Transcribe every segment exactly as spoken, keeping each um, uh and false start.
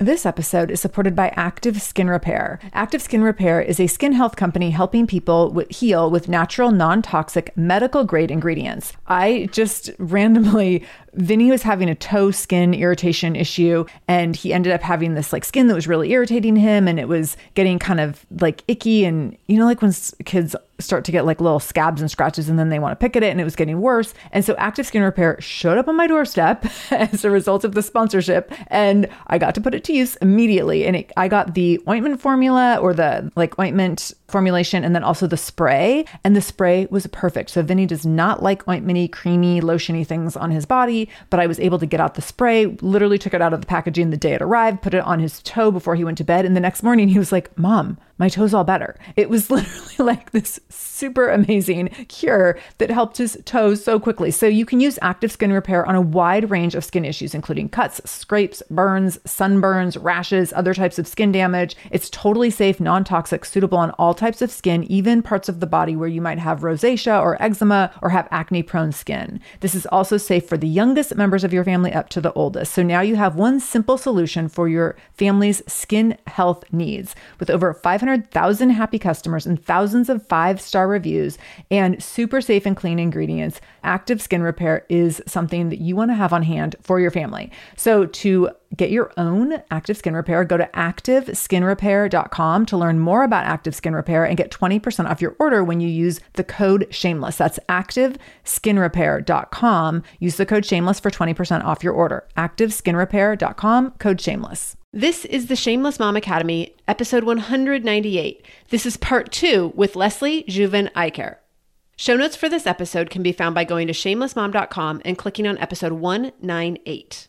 This episode is supported by Active Skin Repair. Active Skin Repair is a skin health company helping people w- heal with natural, non-toxic, medical-grade ingredients. I just randomly, Vinny was having a toe skin irritation issue, and he ended up having this like skin that was really irritating him, and it was getting kind of like icky, and you know, like when s- kids start to get like little scabs and scratches and then they want to pick at it, and it was getting worse. And so Active Skin Repair showed up on my doorstep as a result of the sponsorship, and I got to put it to use immediately. And it, I got the ointment formula, or the like ointment formulation, and then also the spray, and the spray was perfect. So Vinny does not like ointmenty, creamy, lotiony things on his body, but I was able to get out the spray, literally took it out of the packaging the day it arrived, put it on his toe before he went to bed. And the next morning he was like, "Mom, my toe's all better." It was literally like this super amazing cure that helped his toes so quickly. So you can use Active Skin Repair on a wide range of skin issues, including cuts, scrapes, burns, sunburns, rashes, other types of skin damage. It's totally safe, non-toxic, suitable on all types of skin, even parts of the body where you might have rosacea or eczema or have acne-prone skin. This is also safe for the youngest members of your family up to the oldest. So now you have one simple solution for your family's skin health needs. With over five hundred thousand happy customers and thousands of five-star reviews and super safe and clean ingredients, Active Skin Repair is something that you want to have on hand for your family. So to get your own Active Skin Repair, go to active skin repair dot com to learn more about Active Skin Repair and get twenty percent off your order when you use the code SHAMELESS. That's active skin repair dot com. Use the code SHAMELESS for twenty percent off your order. active skin repair dot com, code SHAMELESS. This is the Shameless Mom Academy, episode one hundred ninety-eight. This is part two with Leslie Jouvin Eicher. Show notes for this episode can be found by going to shameless mom dot com and clicking on episode one ninety-eight.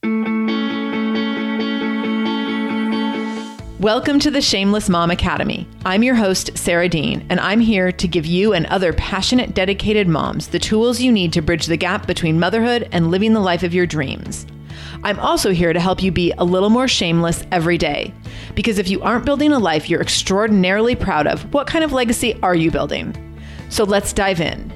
Welcome to the Shameless Mom Academy. I'm your host, Sarah Dean, and I'm here to give you and other passionate, dedicated moms the tools you need to bridge the gap between motherhood and living the life of your dreams. I'm also here to help you be a little more shameless every day. Because if you aren't building a life you're extraordinarily proud of, what kind of legacy are you building? So let's dive in.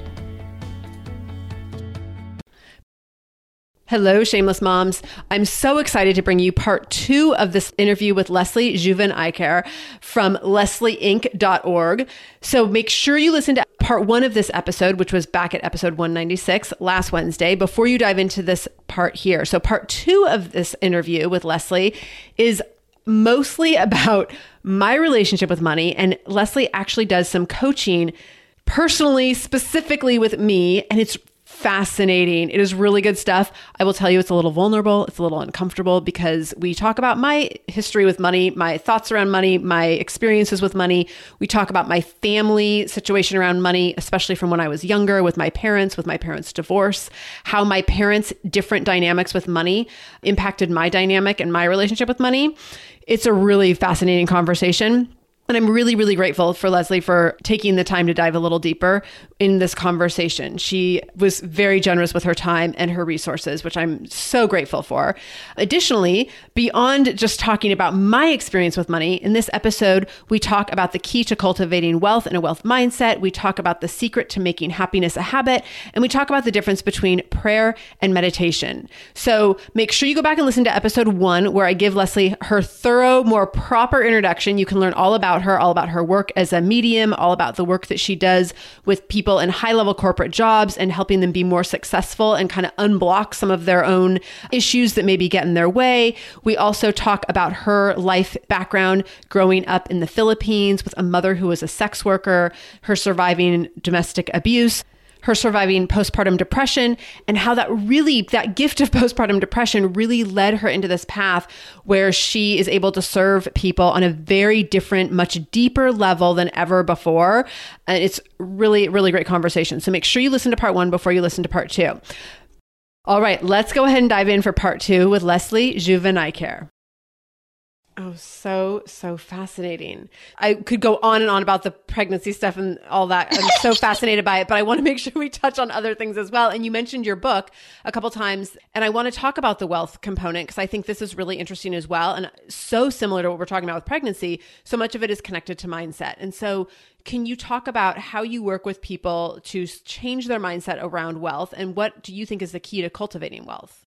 Hello, Shameless Moms. I'm so excited to bring you part two of this interview with Leslie Jouvin Eicher from leslie inc dot org. So make sure you listen to part one of this episode, which was back at episode one ninety-six last Wednesday, before you dive into this part here. So part two of this interview with Leslie is mostly about my relationship with money. And Leslie actually does some coaching personally, specifically with me, and it's fascinating. It is really good stuff. I will tell you, it's a little vulnerable. It's a little uncomfortable because we talk about my history with money, my thoughts around money, my experiences with money. We talk about my family situation around money, especially from when I was younger with my parents, with my parents' divorce, how my parents' different dynamics with money impacted my dynamic and my relationship with money. It's a really fascinating conversation. And I'm really, really grateful for Leslie for taking the time to dive a little deeper in this conversation. She was very generous with her time and her resources, which I'm so grateful for. Additionally, beyond just talking about my experience with money, in this episode, we talk about the key to cultivating wealth and a wealth mindset. We talk about the secret to making happiness a habit, and we talk about the difference between prayer and meditation. So make sure you go back and listen to episode one, where I give Leslie her thorough, more proper introduction. You can learn all about her, all about her work as a medium, all about the work that she does with people in high-level corporate jobs and helping them be more successful and kind of unblock some of their own issues that maybe get in their way. We also talk about her life background growing up in the Philippines with a mother who was a sex worker, her surviving domestic abuse, her surviving postpartum depression, and how that really, that gift of postpartum depression really led her into this path where she is able to serve people on a very different, much deeper level than ever before. And it's really, really great conversation. So make sure you listen to part one before you listen to part two. All right, let's go ahead and dive in for part two with Leslie Jouvin Eicher. Oh, so, so fascinating. I could go on and on about the pregnancy stuff and all that. I'm so fascinated by it, but I want to make sure we touch on other things as well. And you mentioned your book a couple times, and I want to talk about the wealth component because I think this is really interesting as well. And so similar to what we're talking about with pregnancy, so much of it is connected to mindset. And so can you talk about how you work with people to change their mindset around wealth, and what do you think is the key to cultivating wealth?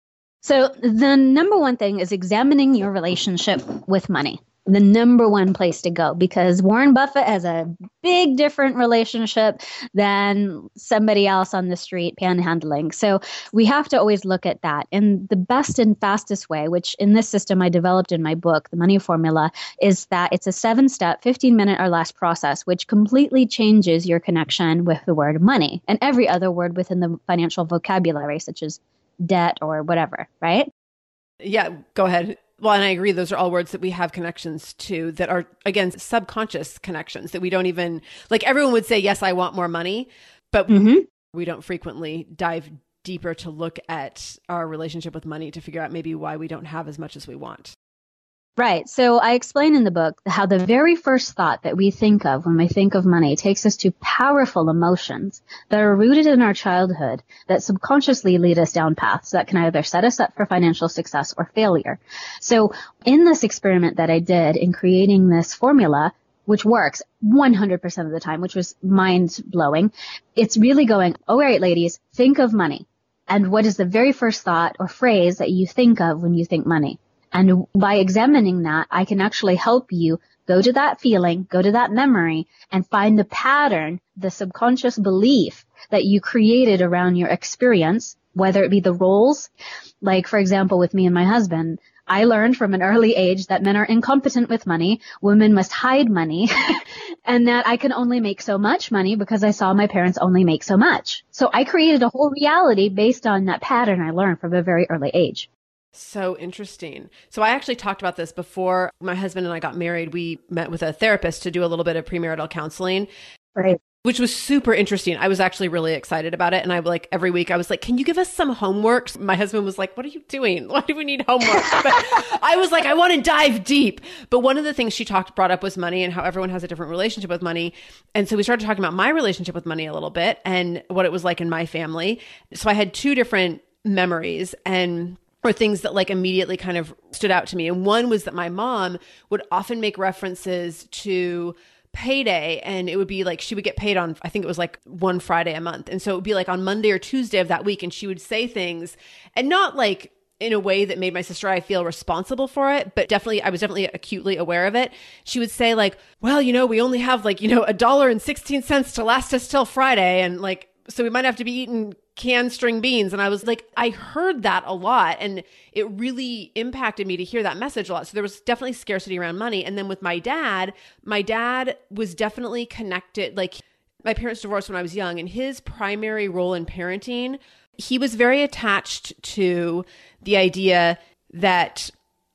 So the number one thing is examining your relationship with money. The number one place to go, because Warren Buffett has a big different relationship than somebody else on the street panhandling. So we have to always look at that. And the best and fastest way, which in this system I developed in my book, The Money Formula, is that it's a seven-step, fifteen minute or less process, which completely changes your connection with the word money and every other word within the financial vocabulary, such as debt or whatever, right? Yeah, go ahead. Well, and I agree. Those are all words that we have connections to that are, again, subconscious connections that we don't even, like everyone would say, yes, I want more money, but mm-hmm. we don't frequently dive deeper to look at our relationship with money to figure out maybe why we don't have as much as we want. Right. So I explain in the book how the very first thought that we think of when we think of money takes us to powerful emotions that are rooted in our childhood that subconsciously lead us down paths that can either set us up for financial success or failure. So in this experiment that I did in creating this formula, which works one hundred percent of the time, which was mind blowing, it's really going, all right, ladies, think of money. And what is the very first thought or phrase that you think of when you think money? And by examining that, I can actually help you go to that feeling, go to that memory, and find the pattern, the subconscious belief that you created around your experience, whether it be the roles. Like, for example, with me and my husband, I learned from an early age that men are incompetent with money, women must hide money, and that I can only make so much money because I saw my parents only make so much. So I created a whole reality based on that pattern I learned from a very early age. So interesting. So I actually talked about this before my husband and I got married. We met with a therapist to do a little bit of premarital counseling, right, which was super interesting. I was actually really excited about it. And I like every week I was like, can you give us some homework? My husband was like, what are you doing? Why do we need homework? But I was like, I want to dive deep. But one of the things she talked, brought up was money and how everyone has a different relationship with money. And so we started talking about my relationship with money a little bit and what it was like in my family. So I had two different memories and or things that like immediately kind of stood out to me. And one was that my mom would often make references to payday, and it would be like she would get paid on, I think it was like one Friday a month. And so it would be like on Monday or Tuesday of that week. And she would say things, and not like in a way that made my sister and I feel responsible for it, but definitely, I was definitely acutely aware of it. She would say like, well, you know, we only have like, you know, a dollar and sixteen cents to last us till Friday. And like, so we might have to be eating canned string beans. And I was like, I heard that a lot. And it really impacted me to hear that message a lot. So there was definitely scarcity around money. And then with my dad, my dad was definitely connected. Like my parents divorced when I was young, and his primary role in parenting, he was very attached to the idea that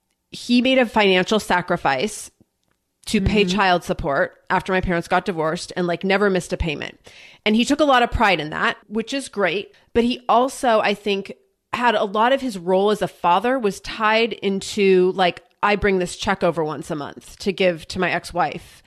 he made a financial sacrifice to pay mm-hmm. child support after my parents got divorced and like never missed a payment. And he took a lot of pride in that, which is great. But he also, I think, had a lot of his role as a father was tied into like, I bring this check over once a month to give to my ex-wife.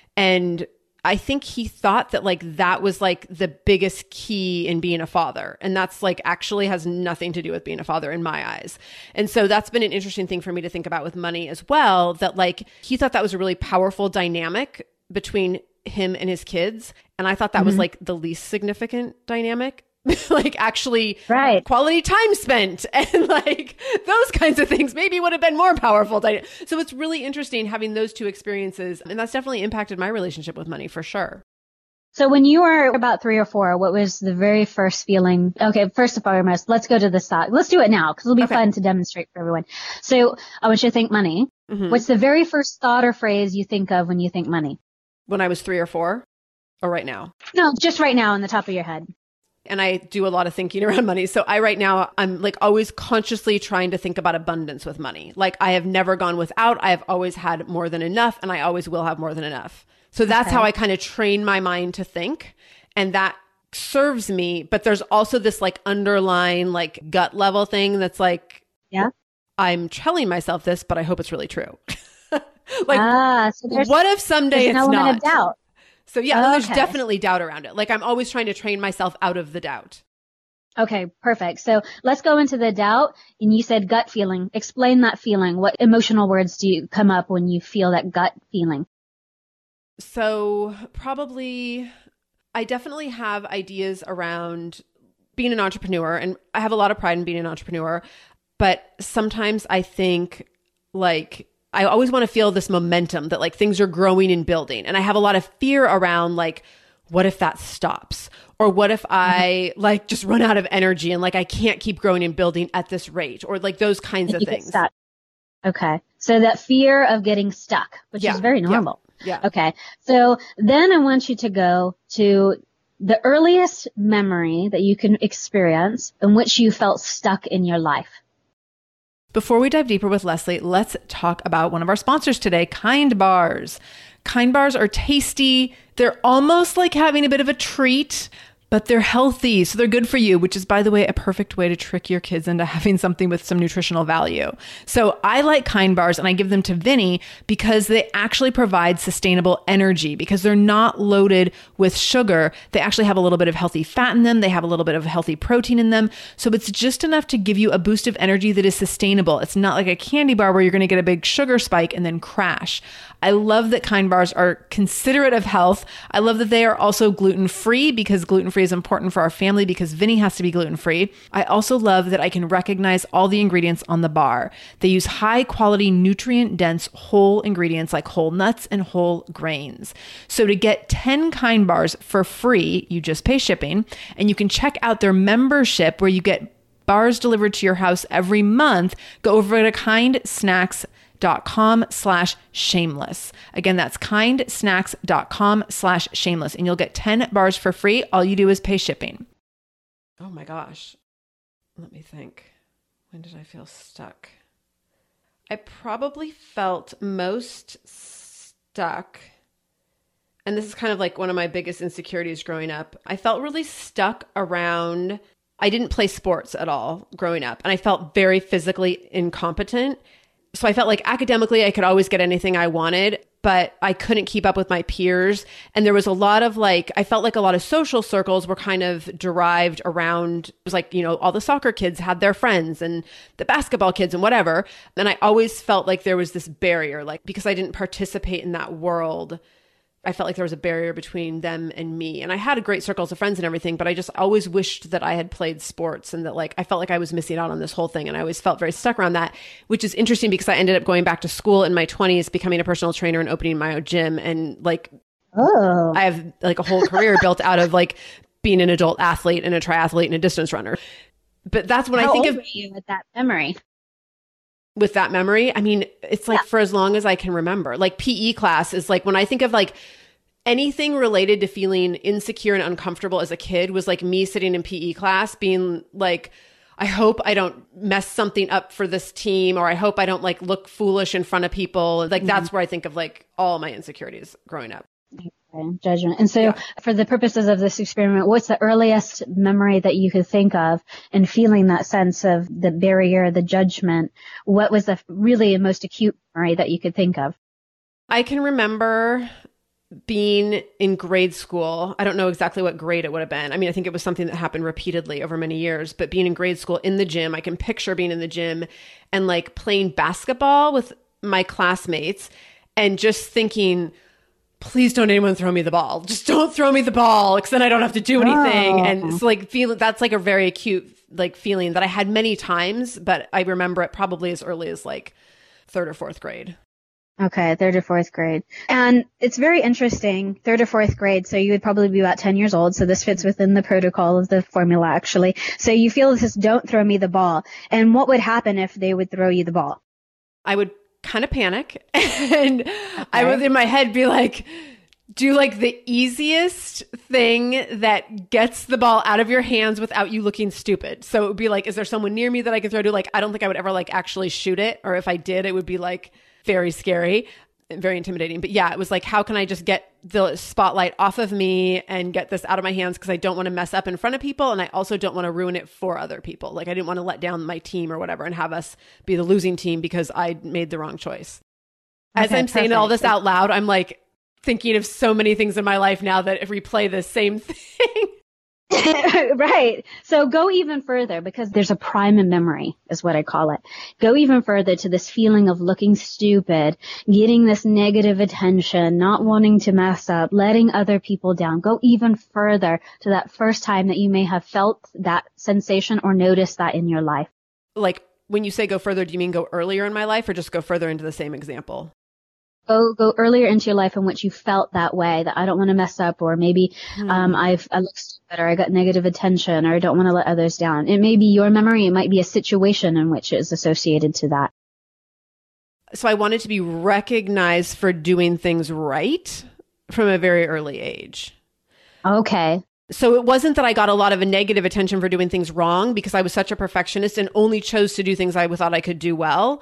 And I think he thought that like that was like the biggest key in being a father. And that's like actually has nothing to do with being a father in my eyes. And so that's been an interesting thing for me to think about with money as well, that like he thought that was a really powerful dynamic between him and his kids. And I thought that mm-hmm. was like the least significant dynamic. Like actually right. quality time spent and like those kinds of things maybe would have been more powerful. So it's really interesting having those two experiences. And that's definitely impacted my relationship with money for sure. So when you were about three or four, what was the very first feeling? Okay, first and foremost, let's go to the thought. Let's do it now because it'll be okay. fun to demonstrate for everyone. So I want you to think money. Mm-hmm. What's the very first thought or phrase you think of when you think money? When I was three or four or right now? No, just right now on the top of your head. And I do a lot of thinking around money. So I right now, I'm like always consciously trying to think about abundance with money. Like I have never gone without. I have always had more than enough, and I always will have more than enough. So that's okay. how I kind of train my mind to think. And that serves me. But there's also this like underlying like gut level thing that's like, yeah, I'm telling myself this, but I hope it's really true. Like, ah, so what if someday it's an element not? Of doubt. So yeah, okay. there's definitely doubt around it. Like I'm always trying to train myself out of the doubt. Okay, perfect. So let's go into the doubt. And you said gut feeling. Explain that feeling. What emotional words do you come up when you feel that gut feeling? So probably, I definitely have ideas around being an entrepreneur, and I have a lot of pride in being an entrepreneur. But sometimes I think like, I always want to feel this momentum that like things are growing and building. And I have a lot of fear around like, what if that stops? Or what if I mm-hmm. like just run out of energy and like I can't keep growing and building at this rate, or like those kinds of things. Okay. So that fear of getting stuck, which yeah. is very normal. Yeah. yeah. Okay. So then I want you to go to the earliest memory that you can experience in which you felt stuck in your life. Before we dive deeper with Leslie, let's talk about one of our sponsors today, Kind Bars. Kind Bars are tasty. They're almost like having a bit of a treat, but they're healthy, so they're good for you, which is, by the way, a perfect way to trick your kids into having something with some nutritional value. So I like Kind Bars, and I give them to Vinny because they actually provide sustainable energy because they're not loaded with sugar. They actually have a little bit of healthy fat in them. They have a little bit of healthy protein in them. So it's just enough to give you a boost of energy that is sustainable. It's not like a candy bar where you're going to get a big sugar spike and then crash. I love that Kind Bars are considerate of health. I love that they are also gluten-free because gluten-free is important for our family because Vinny has to be gluten-free. I also love that I can recognize all the ingredients on the bar. They use high-quality, nutrient-dense whole ingredients like whole nuts and whole grains. So to get ten Kind Bars for free, you just pay shipping, and you can check out their membership where you get bars delivered to your house every month. Go over to kind snacks dot com slash shameless. Again, that's kind snacks dot com slash shameless, and you'll get ten bars for free. All you do is pay shipping. Oh my gosh. Let me think. When did I feel stuck? I probably felt most stuck. And this is kind of like one of my biggest insecurities growing up. I felt really stuck around, I didn't play sports at all growing up, and I felt very physically incompetent. So I felt like academically I could always get anything I wanted, but I couldn't keep up with my peers. And there was a lot of like, I felt like a lot of social circles were kind of derived around, it was like, you know, all the soccer kids had their friends and the basketball kids and whatever. And I always felt like there was this barrier, like because I didn't participate in that world, I felt like there was a barrier between them and me. And I had great circles of friends and everything, but I just always wished that I had played sports and that like, I felt like I was missing out on this whole thing. And I always felt very stuck around that, which is interesting because I ended up going back to school in my twenties, becoming a personal trainer and opening my own gym. And like, oh. I have like a whole career built out of like being an adult athlete and a triathlete and a distance runner. But that's when How I think old of were you with that memory. With that memory, I mean, it's like yeah. for as long as I can remember. Like P E class is like when I think of like anything related to feeling insecure and uncomfortable as a kid was like me sitting in P E class being like, I hope I don't mess something up for this team, or I hope I don't like look foolish in front of people. Like mm-hmm. that's where I think of like all my insecurities growing up. Okay. Judgment. And so yeah. for the purposes of this experiment, what's the earliest memory that you could think of and feeling that sense of the barrier, the judgment? What was the really most acute memory that you could think of? I can remember being in grade school. I don't know exactly what grade it would have been. I mean, I think it was something that happened repeatedly over many years, but being in grade school in the gym, I can picture being in the gym and like playing basketball with my classmates and just thinking, please don't anyone throw me the ball. Just don't throw me the ball because then I don't have to do anything. Oh. And it's like feel that's like a very acute like feeling that I had many times, but I remember it probably as early as like third or fourth grade. Okay, third or fourth grade. And it's very interesting, third or fourth grade, so you would probably be about ten years old, so this fits within the protocol of the formula, actually. So you feel this, don't throw me the ball. And what would happen if they would throw you the ball? I would kind of panic, and okay. I would in my head be like, do like the easiest thing that gets the ball out of your hands without you looking stupid. So it would be like, is there someone near me that I can throw to? Like, I don't think I would ever like actually shoot it, or if I did, it would be like very scary and very intimidating. But yeah, it was like, how can I just get the spotlight off of me and get this out of my hands? Because I don't want to mess up in front of people. And I also don't want to ruin it for other people. Like I didn't want to let down my team or whatever and have us be the losing team because I made the wrong choice. As okay, I'm saying perfect. all this out loud, I'm like thinking of so many things in my life now that if we play the same thing. Right. So go even further, because there's a prime memory is what I call it. Go even further to this feeling of looking stupid, getting this negative attention, not wanting to mess up, letting other people down. Go even further to that first time that you may have felt that sensation or noticed that in your life. Like when you say go further, do you mean go earlier in my life or just go further into the same example? Go go earlier into your life in which you felt that way, that I don't want to mess up, or maybe mm. um, I've I look stupid, or I got negative attention, or I don't want to let others down. It may be your memory. It might be a situation in which is associated to that. So I wanted to be recognized for doing things right from a very early age. Okay. So it wasn't that I got a lot of a negative attention for doing things wrong because I was such a perfectionist and only chose to do things I thought I could do well.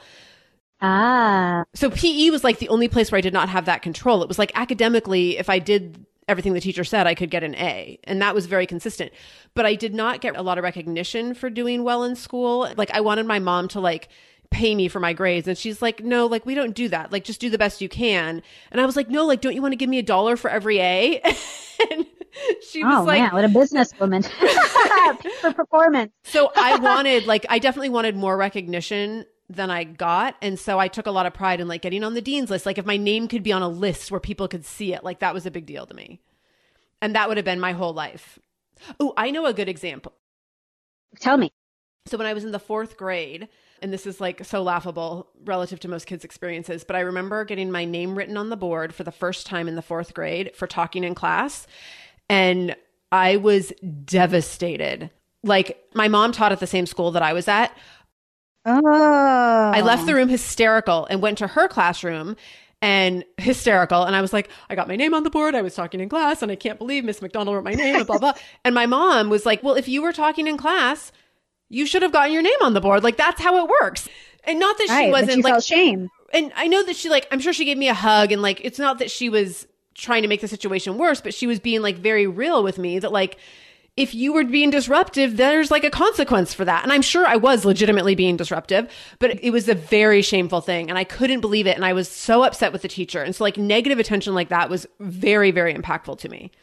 Ah. So P E was like the only place where I did not have that control. It was like academically, if I did everything the teacher said, I could get an A. And that was very consistent. But I did not get a lot of recognition for doing well in school. Like I wanted my mom to like pay me for my grades. And she's like, no, like we don't do that. Like just do the best you can. And I was like, no, like, don't you want to give me a dollar for every A? And she was oh, like, man, what a businesswoman. Pay for performance. So I wanted, like, I definitely wanted more recognition than I got. And so I took a lot of pride in like getting on the dean's list. Like if my name could be on a list where people could see it, like that was a big deal to me. And that would have been my whole life. Oh, I know a good example. Tell me. So when I was in the fourth grade, and this is like so laughable relative to most kids' experiences, but I remember getting my name written on the board for the first time in the fourth grade for talking in class. And I was devastated. Like my mom taught at the same school that I was at. Oh. I left the room hysterical and went to her classroom and hysterical. And I was like, I got my name on the board. I was talking in class and I can't believe Miss McDonald wrote my name and blah, blah. And my mom was like, well, if you were talking in class, you should have gotten your name on the board. Like that's how it works. And not that right, she wasn't but you like felt shame. And I know that she like, I'm sure she gave me a hug and like, it's not that she was trying to make the situation worse, but she was being like very real with me that like, if you were being disruptive, there's like a consequence for that. And I'm sure I was legitimately being disruptive, but it was a very shameful thing. And I couldn't believe it. And I was so upset with the teacher. And so like negative attention like that was very, very impactful to me.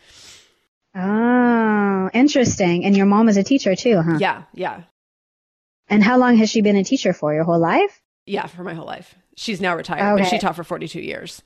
Oh, interesting. And your mom is a teacher too, huh? Yeah. Yeah. And how long has she been a teacher for? Your whole life? Yeah. For my whole life. She's now retired, okay. but she taught for forty-two years.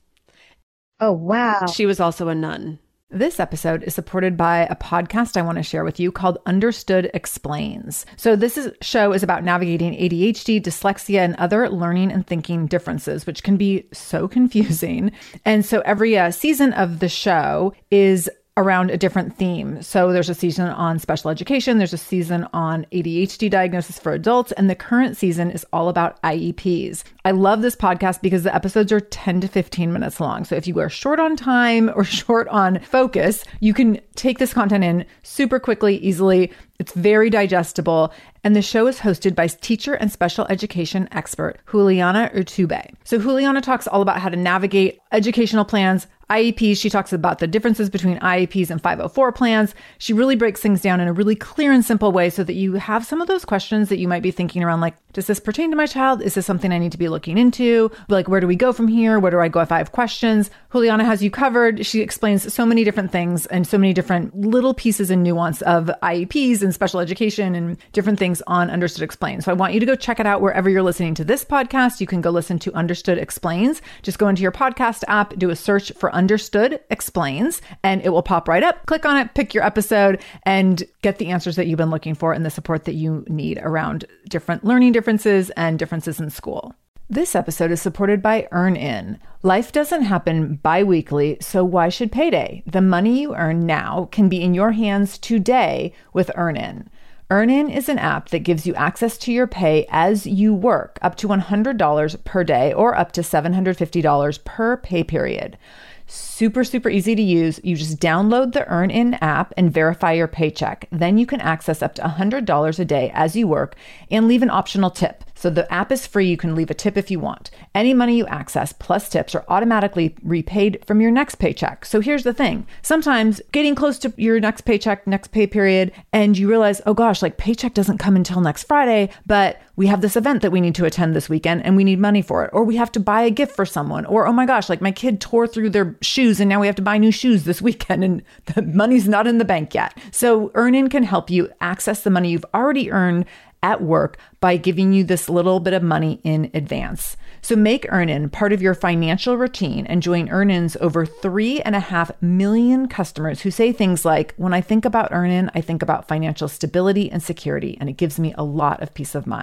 Oh, wow. She was also a nun. This episode is supported by a podcast I want to share with you called Understood Explains. So this is, show is about navigating A D H D, dyslexia, and other learning and thinking differences, which can be so confusing. And so every uh, season of the show is around a different theme. So there's a season on special education, there's a season on A D H D diagnosis for adults, and the current season is all about I E Ps. I love this podcast because the episodes are ten to fifteen minutes long. So if you are short on time or short on focus, you can take this content in super quickly, easily. It's very digestible. And the show is hosted by teacher and special education expert Juliana Urtubey. So Juliana talks all about how to navigate educational plans, I E Ps. She talks about the differences between I E Ps and five oh four plans. She really breaks things down in a really clear and simple way so that you have some of those questions that you might be thinking around, like, does this pertain to my child? Is this something I need to be looking into? Like, where do we go from here? Where do I go if I have questions? Juliana has you covered. She explains so many different things and so many different little pieces and nuance of I E Ps and special education and different things on Understood Explains. So I want you to go check it out wherever you're listening to this podcast. You can go listen to Understood Explains. Just go into your podcast app, do a search for Understood Explains, and it will pop right up. Click on it, pick your episode, and get the answers that you've been looking for and the support that you need around different learning differences and differences in school. This episode is supported by EarnIn. Life doesn't happen bi-weekly, so why should payday? The money you earn now can be in your hands today with EarnIn. EarnIn is an app that gives you access to your pay as you work, up to one hundred dollars per day or up to seven hundred fifty dollars per pay period. Super, super easy to use. You just download the EarnIn app and verify your paycheck. Then you can access up to one hundred dollars a day as you work and leave an optional tip. So the app is free. You can leave a tip if you want. Any money you access plus tips are automatically repaid from your next paycheck. So here's the thing. Sometimes getting close to your next paycheck, next pay period, and you realize, oh gosh, like paycheck doesn't come until next Friday, but we have this event that we need to attend this weekend and we need money for it. Or we have to buy a gift for someone. Or, oh my gosh, like my kid tore through their shoes and now we have to buy new shoes this weekend and the money's not in the bank yet. So EarnIn can help you access the money you've already earned at work by giving you this little bit of money in advance. So make EarnIn part of your financial routine and join EarnIn's over three and a half million customers who say things like, when I think about EarnIn, I think about financial stability and security, and it gives me a lot of peace of mind.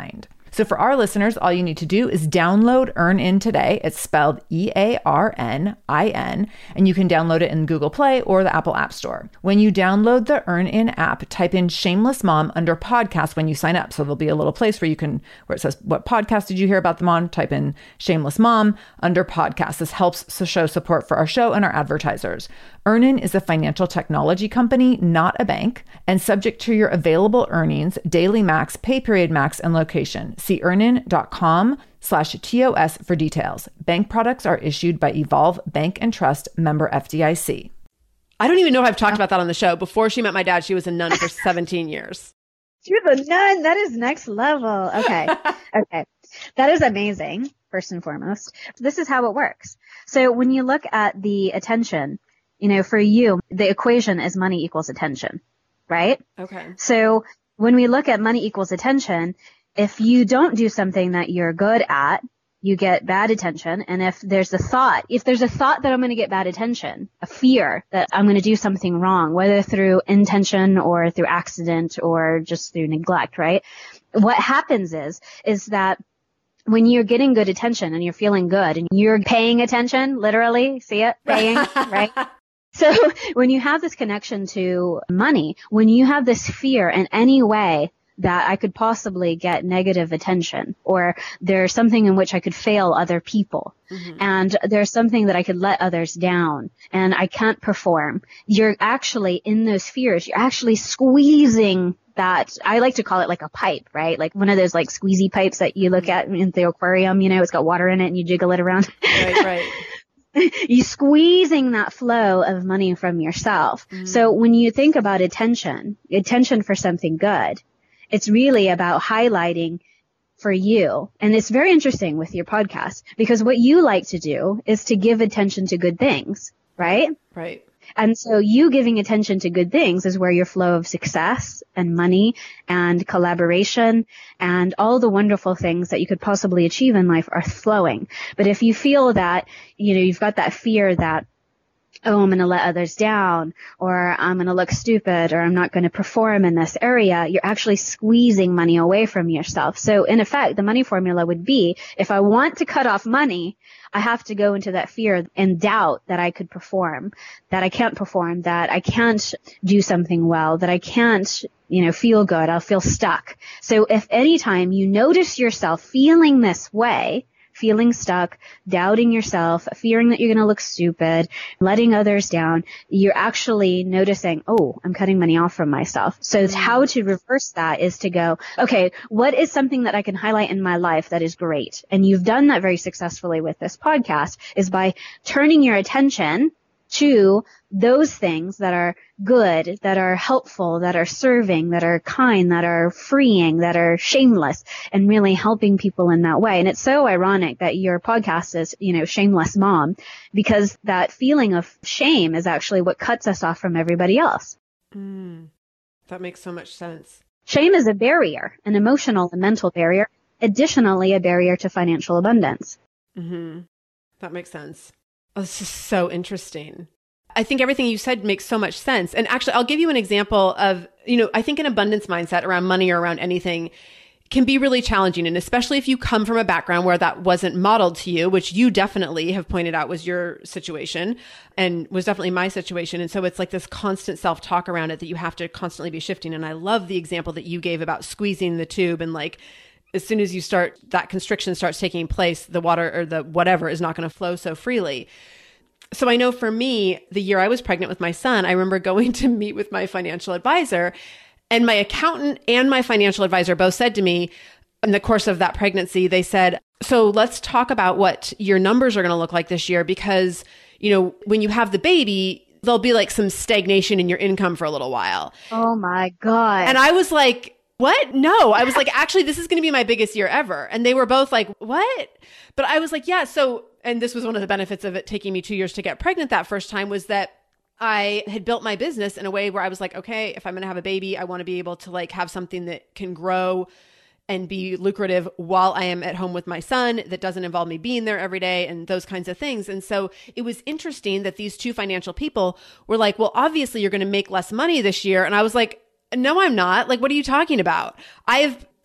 So for our listeners, all you need to do is download EarnIn today. It's spelled E A R N I N, and you can download it in Google Play or the Apple App Store. When you download the EarnIn app, type in Shameless Mom under podcast when you sign up. So there'll be a little place where you can, where it says, what podcast did you hear about them on? Type in Shameless Mom under podcast. This helps to show support for our show and our advertisers. EarnIn is a financial technology company, not a bank, and subject to your available earnings, daily max, pay period max, and location. See earnin.com slash TOS for details. Bank products are issued by Evolve Bank and Trust, member F D I C. I don't even know if I've talked about that on the show. Before she met my dad, she was a nun for seventeen years. You're the nun. That is next level. Okay. Okay. That is amazing, first and foremost. This is how it works. So when you look at the attention, you know, for you, the equation is money equals attention, right? Okay. So when we look at money equals attention, if you don't do something that you're good at, you get bad attention. And if there's a thought, if there's a thought that I'm going to get bad attention, a fear that I'm going to do something wrong, whether through intention or through accident or just through neglect, right? What happens is, is that when you're getting good attention and you're feeling good and you're paying attention, literally, see it, paying, right? So when you have this connection to money, when you have this fear in any way that I could possibly get negative attention, or there's something in which I could fail other people, mm-hmm. and there's something that I could let others down and I can't perform, you're actually in those fears, you're actually squeezing that. I like to call it like a pipe, right? Like one of those like squeezy pipes that you look at in the aquarium, you know, it's got water in it and you jiggle it around. Right, right. You're squeezing that flow of money from yourself. Mm. So when you think about attention, attention for something good, it's really about highlighting for you. And it's very interesting with your podcast because what you like to do is to give attention to good things, right? Right. And so you giving attention to good things is where your flow of success and money and collaboration and all the wonderful things that you could possibly achieve in life are flowing. But if you feel that, you know, you've got that fear that, oh, I'm going to let others down, or I'm going to look stupid, or I'm not going to perform in this area, you're actually squeezing money away from yourself. So in effect, the money formula would be, if I want to cut off money, I have to go into that fear and doubt that I could perform, that I can't perform, that I can't do something well, that I can't, you know, feel good. I'll feel stuck. So if anytime you notice yourself feeling this way, feeling stuck, doubting yourself, fearing that you're going to look stupid, letting others down, you're actually noticing, oh, I'm cutting money off from myself. So mm-hmm. how to reverse that is to go, okay, what is something that I can highlight in my life that is great? And you've done that very successfully with this podcast, is by turning your attention to those things that are good, that are helpful, that are serving, that are kind, that are freeing, that are shameless, and really helping people in that way. And it's so ironic that your podcast is, you know, Shameless Mom, because that feeling of shame is actually what cuts us off from everybody else. Mm, that makes so much sense. Shame is a barrier, an emotional and mental barrier, additionally a barrier to financial abundance. Mm-hmm. That makes sense. Oh, this is so interesting. I think everything you said makes so much sense. And actually, I'll give you an example of, you know, I think an abundance mindset around money or around anything can be really challenging. And especially if you come from a background where that wasn't modeled to you, which you definitely have pointed out was your situation and was definitely my situation. And so it's like this constant self-talk around it that you have to constantly be shifting. And I love the example that you gave about squeezing the tube and like, as soon as you start, that constriction starts taking place, the water or the whatever is not going to flow so freely. So I know for me, the year I was pregnant with my son, I remember going to meet with my financial advisor, and my accountant and my financial advisor both said to me in the course of that pregnancy, they said, so let's talk about what your numbers are going to look like this year, because, you know, when you have the baby, there'll be like some stagnation in your income for a little while. Oh my God. And I was like, what? No, I was like, actually, this is going to be my biggest year ever. And they were both like, what? But I was like, yeah. So, and this was one of the benefits of it taking me two years to get pregnant that first time, was that I had built my business in a way where I was like, okay, if I'm going to have a baby, I want to be able to like have something that can grow and be lucrative while I am at home with my son, that doesn't involve me being there every day and those kinds of things. And so it was interesting that these two financial people were like, well, obviously you're going to make less money this year. And I was like, no, I'm not. Like, what are you talking about? I've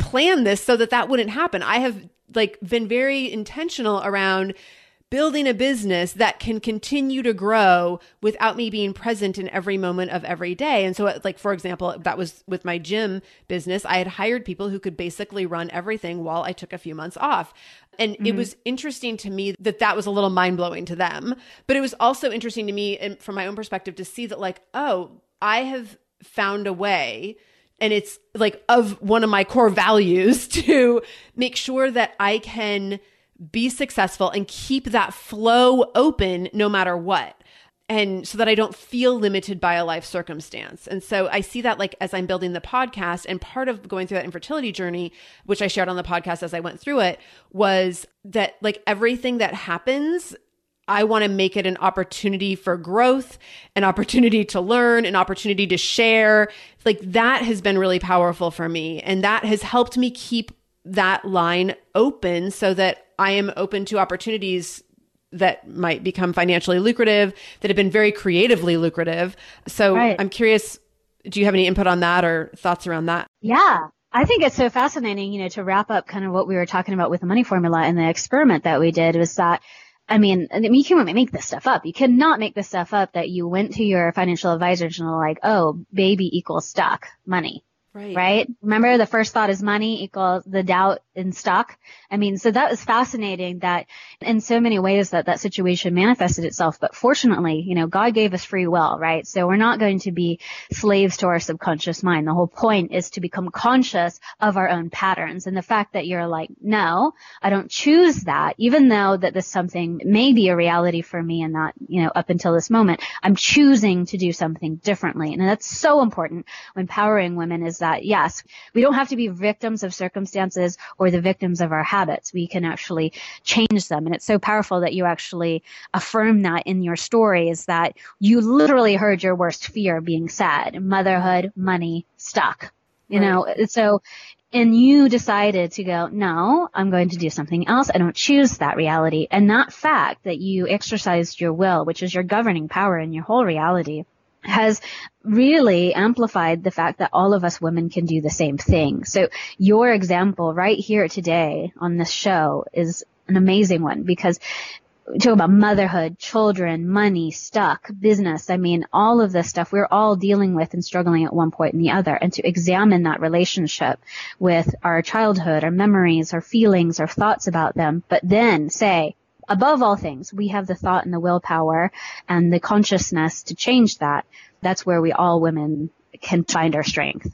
plan this so that that wouldn't happen. I have like been very intentional around building a business that can continue to grow without me being present in every moment of every day. And so like, for example, that was with my gym business. I had hired people who could basically run everything while I took a few months off. And mm-hmm. it was interesting to me that that was a little mind blowing to them. But it was also interesting to me, and from my own perspective, to see that like, oh, I have found a way, and it's like of one of my core values to make sure that I can be successful and keep that flow open no matter what. And so that I don't feel limited by a life circumstance. And so I see that like as I'm building the podcast, and part of going through that infertility journey, which I shared on the podcast as I went through it, was that like everything that happens, I want to make it an opportunity for growth, an opportunity to learn, an opportunity to share. Like that has been really powerful for me. And that has helped me keep that line open so that I am open to opportunities that might become financially lucrative, that have been very creatively lucrative. So right. I'm curious, do you have any input on that or thoughts around that? Yeah. I think it's so fascinating, you know, to wrap up kind of what we were talking about with the money formula and the experiment that we did was that, I mean, I mean, you can't make this stuff up. You cannot make this stuff up that you went to your financial advisors and were like, oh, baby equals stock, money. Right. Right. Remember, the first thought is money equals the doubt in stock. I mean, so that was fascinating that in so many ways that that situation manifested itself. But fortunately, you know, God gave us free will, right? So we're not going to be slaves to our subconscious mind. The whole point is to become conscious of our own patterns. And the fact that you're like, no, I don't choose that, even though that this something may be a reality for me and not, you know, up until this moment, I'm choosing to do something differently. And that's so important when empowering women is that That, yes, we don't have to be victims of circumstances or the victims of our habits. We can actually change them. And it's so powerful that you actually affirm that in your story, is that you literally heard your worst fear being said: motherhood, money, stuck. You right. know, so, and you decided to go, no, I'm going to do something else. I don't choose that reality. And that fact that you exercised your will, which is your governing power in your whole reality, has really amplified the fact that all of us women can do the same thing. So your example right here today on this show is an amazing one, because we talk about motherhood, children, money, stuck, business. I mean, all of this stuff we're all dealing with and struggling at one point and the other. And to examine that relationship with our childhood, our memories, our feelings, our thoughts about them, but then say, above all things, we have the thought and the willpower and the consciousness to change that. That's where we all women can find our strength.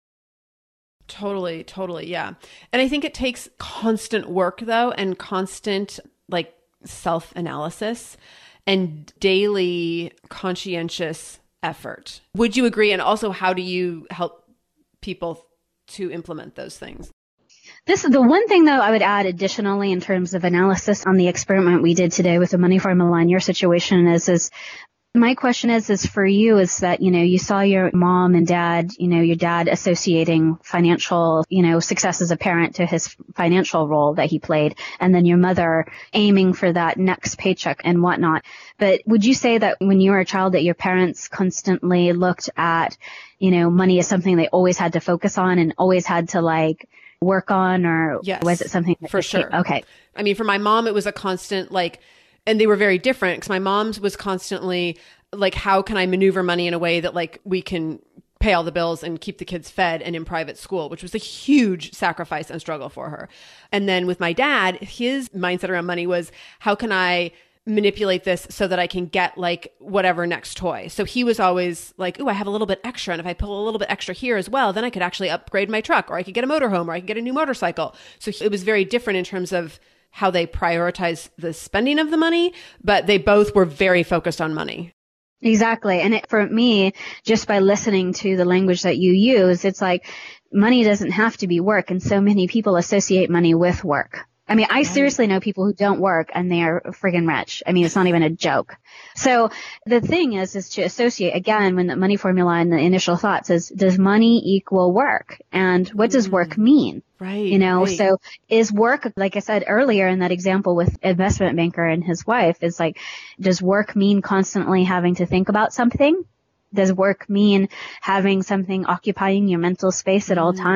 Totally, totally. Yeah. And I think it takes constant work though, and constant like self-analysis and daily conscientious effort. Would you agree? And also, how do you help people to implement those things? This is the one thing, though, I would add additionally in terms of analysis on the experiment we did today with the money formula in your situation is, is my question is, is for you is that, you know, you saw your mom and dad, you know, your dad associating financial, you know, success as a parent to his financial role that he played, and then your mother aiming for that next paycheck and whatnot. But would you say that when you were a child that your parents constantly looked at, you know, money as something they always had to focus on and always had to like work on, or yes, was it something that for sure? Came? Okay. I mean, for my mom, it was a constant like, and they were very different, because my mom's was constantly like, how can I maneuver money in a way that like we can pay all the bills and keep the kids fed and in private school, which was a huge sacrifice and struggle for her. And then with my dad, his mindset around money was, how can I manipulate this so that I can get like whatever next toy. So he was always like, ooh, I have a little bit extra. And if I pull a little bit extra here as well, then I could actually upgrade my truck, or I could get a motorhome, or I could get a new motorcycle. So it was very different in terms of how they prioritize the spending of the money, but they both were very focused on money. Exactly. And it, for me, just by listening to the language that you use, it's like money doesn't have to be work. And so many people associate money with work. I mean, I seriously know people who don't work and they are friggin' rich. I mean, it's not even a joke. So the thing is, is to associate, again, when the money formula and the initial thoughts is, does money equal work? And what does work mean? Right. You know, right. So is work, like I said earlier in that example with investment banker and his wife, is like, does work mean constantly having to think about something? Does work mean having something occupying your mental space at all time?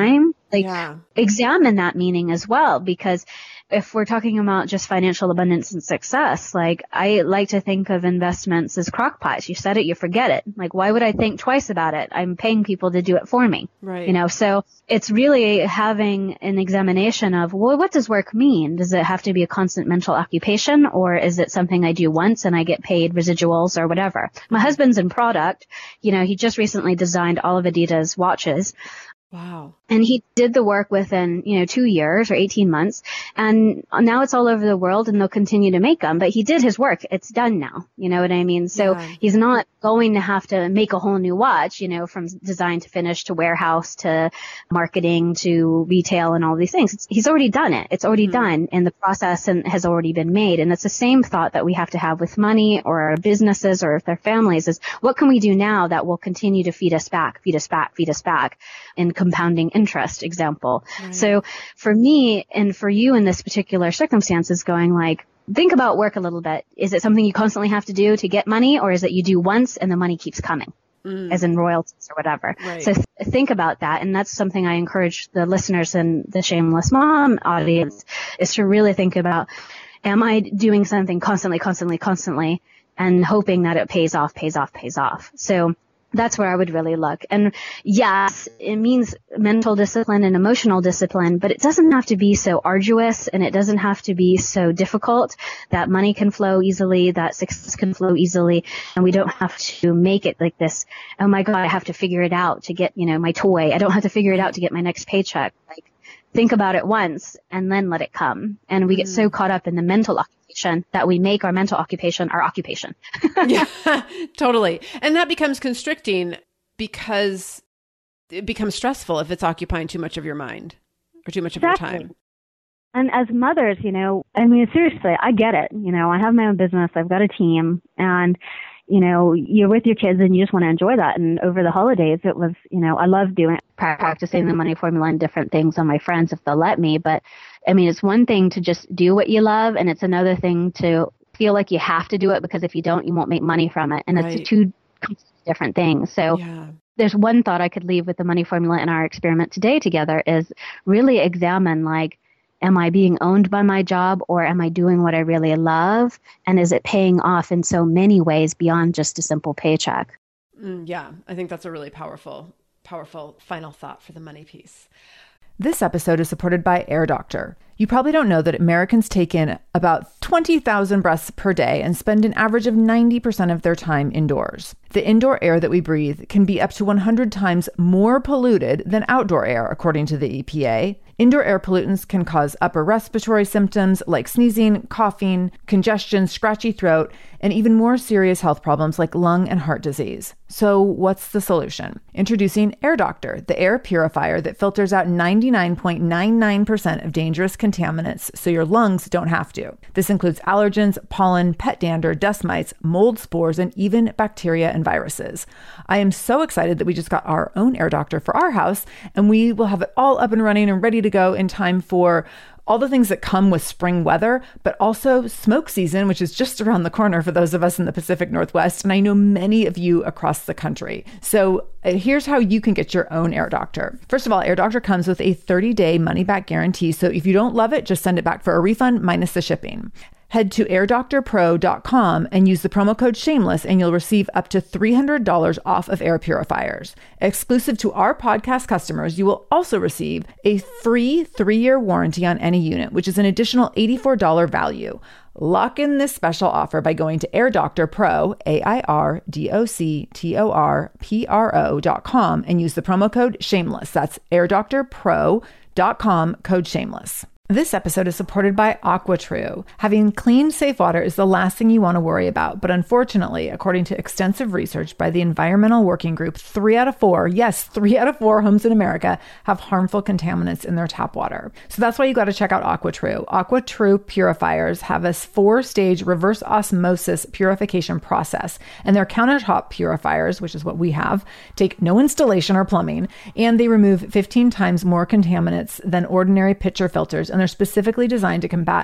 Like yeah. examine that meaning as well, because if we're talking about just financial abundance and success, like I like to think of investments as crock pots. You set it, you forget it. Like, why would I think twice about it? I'm paying people to do it for me. Right. You know, so it's really having an examination of, well, what does work mean? Does it have to be a constant mental occupation, or is it something I do once and I get paid residuals or whatever? My husband's in product. You know, he just recently designed all of Adidas watches. Wow. And he did the work within, you know, two years or eighteen months. And now it's all over the world and they'll continue to make them. But he did his work. It's done now. You know what I mean? So Yeah. he's not going to have to make a whole new watch, you know, from design to finish to warehouse to marketing to retail and all these things. It's, he's already done it. It's already mm-hmm. done, and the process and has already been made. And it's the same thought that we have to have with money or our businesses or with our families is, what can we do now that will continue to feed us back, feed us back, feed us back in compounding interest example. Right. So for me and for you in this particular circumstance is going like, think about work a little bit. Is it something you constantly have to do to get money, or is it you do once and the money keeps coming? Mm. As in royalties or whatever. Right. So th- think about that. And that's something I encourage the listeners in the Shameless Mom audience is to really think about, am I doing something constantly, constantly, constantly and hoping that it pays off, pays off, pays off. So that's where I would really look. And yes, it means mental discipline and emotional discipline, but it doesn't have to be so arduous and it doesn't have to be so difficult that money can flow easily, that success can flow easily. And we don't have to make it like this, oh my God, I have to figure it out to get, you know, my toy. I don't have to figure it out to get my next paycheck. Like, think about it once and then let it come. And we mm. get so caught up in the mental occupation that we make our mental occupation our occupation. Yeah, totally. And that becomes constricting because it becomes stressful if it's occupying too much of your mind or too much of exactly. your time. And as mothers, you know, I mean, seriously, I get it. You know, I have my own business. I've got a team, and you know, you're with your kids and you just want to enjoy that. And over the holidays, it was, you know, I love doing practicing the money formula and different things on my friends if they'll let me. But I mean, it's one thing to just do what you love, and it's another thing to feel like you have to do it because if you don't, you won't make money from it. And right. it's two completely different things. So yeah. there's one thought I could leave with the money formula in our experiment today together is really examine, like, am I being owned by my job, or am I doing what I really love? And is it paying off in so many ways beyond just a simple paycheck? Mm, yeah, I think that's a really powerful, powerful final thought for the money piece. This episode is supported by Air Doctor. You probably don't know that Americans take in about twenty thousand breaths per day and spend an average of ninety percent of their time indoors. The indoor air that we breathe can be up to one hundred times more polluted than outdoor air, according to the E P A. Indoor air pollutants can cause upper respiratory symptoms like sneezing, coughing, congestion, scratchy throat, and even more serious health problems like lung and heart disease. So what's the solution? Introducing Air Doctor, the air purifier that filters out ninety-nine point nine nine percent of dangerous contaminants so your lungs don't have to. This includes allergens, pollen, pet dander, dust mites, mold spores, and even bacteria and viruses. I am so excited that we just got our own Air Doctor for our house, and we will have it all up and running and ready to go in time for all the things that come with spring weather, but also smoke season, which is just around the corner for those of us in the Pacific Northwest. And I know many of you across the country. So uh, here's how you can get your own Air Doctor. First of all, Air Doctor comes with a thirty day money back guarantee. So if you don't love it, just send it back for a refund minus the shipping. Head to air doctor pro dot com and use the promo code SHAMELESS and you'll receive up to three hundred dollars off of air purifiers. Exclusive to our podcast customers, you will also receive a free three-year warranty on any unit, which is an additional eighty-four dollars value. Lock in this special offer by going to Air Doctor Pro, A I R D O C T O R P R O dot com and use the promo code SHAMELESS. That's air doctor pro dot com, code SHAMELESS. This episode is supported by AquaTrue. Having clean, safe water is the last thing you want to worry about. But unfortunately, according to extensive research by the Environmental Working Group, three out of four, yes, three out of four homes in America have harmful contaminants in their tap water. So that's why you got to check out AquaTrue. AquaTrue purifiers have a four-stage reverse osmosis purification process. And their countertop purifiers, which is what we have, take no installation or plumbing. And they remove fifteen times more contaminants than ordinary pitcher filters. And they're specifically designed to combat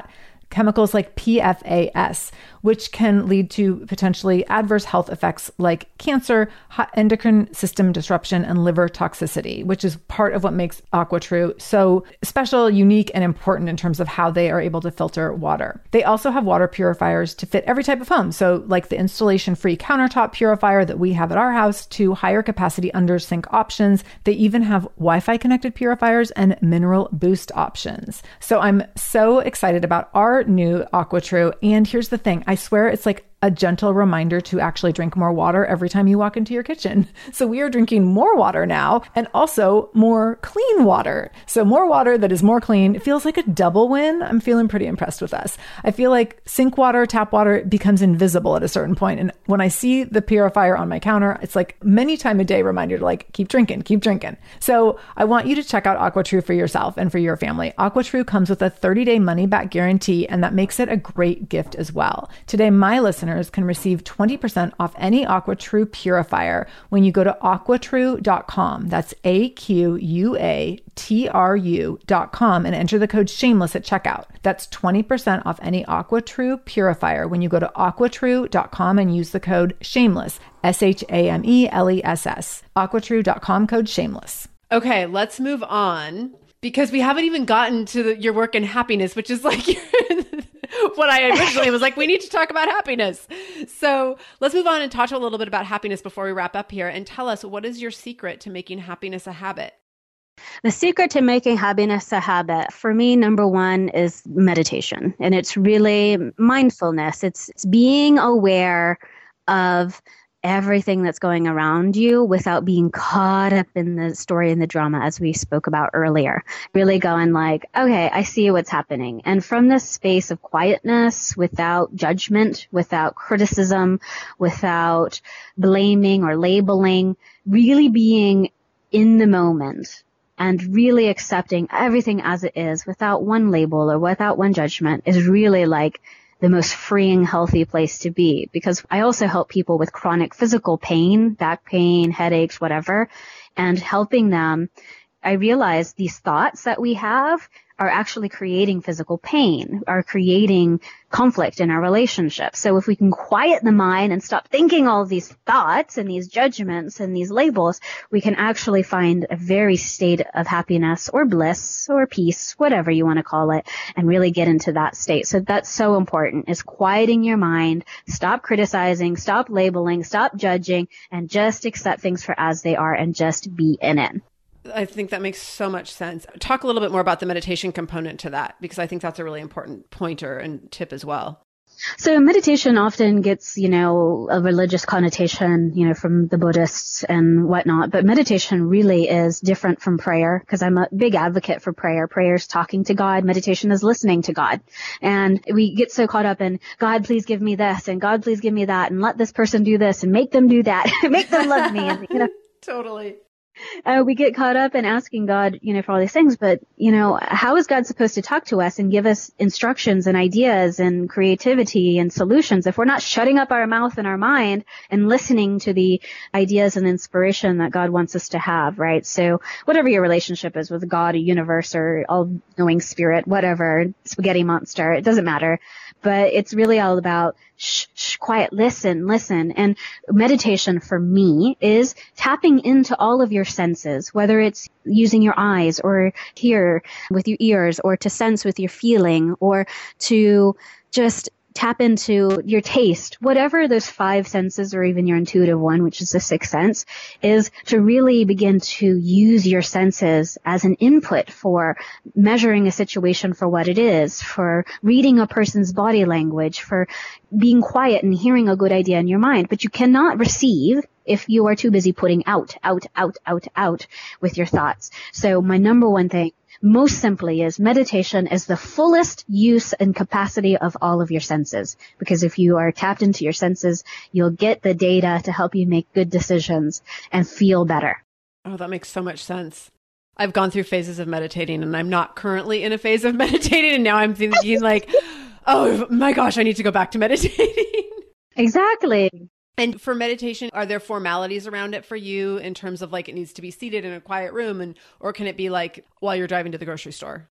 chemicals like P F A S, which can lead to potentially adverse health effects like cancer, endocrine system disruption, and liver toxicity, which is part of what makes AquaTrue so special, unique, and important in terms of how they are able to filter water. They also have water purifiers to fit every type of home. So like the installation-free countertop purifier that we have at our house to higher capacity under sink options. They even have Wi-Fi connected purifiers and mineral boost options. So I'm so excited about our new AquaTrue. And here's the thing, I swear it's like a gentle reminder to actually drink more water every time you walk into your kitchen. So we are drinking more water now and also more clean water. So more water that is more clean. It feels like a double win. I'm feeling pretty impressed with us. I feel like sink water, tap water becomes invisible at a certain point. And when I see the purifier on my counter, it's like many time a day reminder to like, keep drinking, keep drinking. So I want you to check out AquaTrue for yourself and for your family. AquaTrue comes with a thirty day money back guarantee, and that makes it a great gift as well. Today, my listeners can receive twenty percent off any AquaTrue purifier when you go to aqua true dot com. That's A Q U A T R U dot com and enter the code shameless at checkout. That's twenty percent off any AquaTrue purifier when you go to aqua true dot com and use the code shameless, S H A M E L E S S. aqua true dot com code shameless. Okay, let's move on because we haven't even gotten to the, your work in happiness, which is like what I originally was like, we need to talk about happiness. So let's move on and talk a little bit about happiness before we wrap up here, and tell us, what is your secret to making happiness a habit? The secret to making happiness a habit, for me, number one is meditation. And it's really mindfulness. It's, it's being aware of everything that's going around you without being caught up in the story and the drama, as we spoke about earlier. Really going like, okay, I see what's happening. And from this space of quietness, without judgment, without criticism, without blaming or labeling, really being in the moment and really accepting everything as it is without one label or without one judgment is really like the most freeing, healthy place to be. Because I also help people with chronic physical pain, back pain, headaches, whatever, and helping them. I realize these thoughts that we have are actually creating physical pain, are creating conflict in our relationships. So if we can quiet the mind and stop thinking all of these thoughts and these judgments and these labels, we can actually find a very state of happiness or bliss or peace, whatever you want to call it, and really get into that state. So that's so important, is quieting your mind, stop criticizing, stop labeling, stop judging, and just accept things for as they are and just be in it. I think that makes so much sense. Talk a little bit more about the meditation component to that, because I think that's a really important pointer and tip as well. So meditation often gets, you know, a religious connotation, you know, from the Buddhists and whatnot. But meditation really is different from prayer, because I'm a big advocate for prayer. Prayer is talking to God. Meditation is listening to God. And we get so caught up in, God, please give me this, and God, please give me that, and let this person do this, and make them do that, make them love me. And, you know, totally. Uh, we get caught up in asking God, you know, for all these things, but, you know, how is God supposed to talk to us and give us instructions and ideas and creativity and solutions if we're not shutting up our mouth and our mind and listening to the ideas and inspiration that God wants us to have, right? So whatever your relationship is with God, a universe, or all-knowing spirit, whatever, spaghetti monster, it doesn't matter. But it's really all about shh, shh, quiet, listen, listen. And meditation for me is tapping into all of your senses, whether it's using your eyes or hear with your ears, or to sense with your feeling, or to just tap into your taste, whatever those five senses, or even your intuitive one, which is the sixth sense, is to really begin to use your senses as an input for measuring a situation for what it is, for reading a person's body language, for being quiet and hearing a good idea in your mind. But you cannot receive if you are too busy putting out, out, out, out, out with your thoughts. So my number one thing, most simply, is meditation is the fullest use and capacity of all of your senses. Because if you are tapped into your senses, you'll get the data to help you make good decisions and feel better. Oh, that makes so much sense. I've gone through phases of meditating, and I'm not currently in a phase of meditating. And now I'm thinking like, oh my gosh, I need to go back to meditating. Exactly. And for meditation, are there formalities around it for you in terms of like it needs to be seated in a quiet room, and or can it be like while you're driving to the grocery store?